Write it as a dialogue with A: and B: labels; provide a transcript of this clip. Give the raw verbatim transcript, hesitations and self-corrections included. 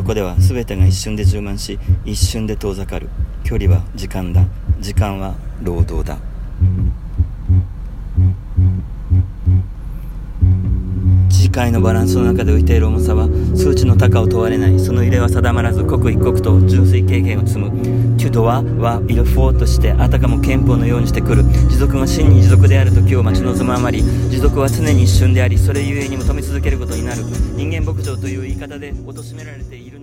A: そこでは全てが一瞬で充満し、一瞬で遠ざかる。距離は時間だ。時間は労働だ。時界のバランスの中で浮いている重さは数値の高を問われない。その揺れは定まらず刻一刻と純粋経験を積む。トゥドアはイルフォーとしてあたかも憲法のようにしてくる。持続が真に持続である時を待ち望むあまり、持続は常に一瞬であり、それゆえに求め続けることになる。人間牧場という言い方で貶められている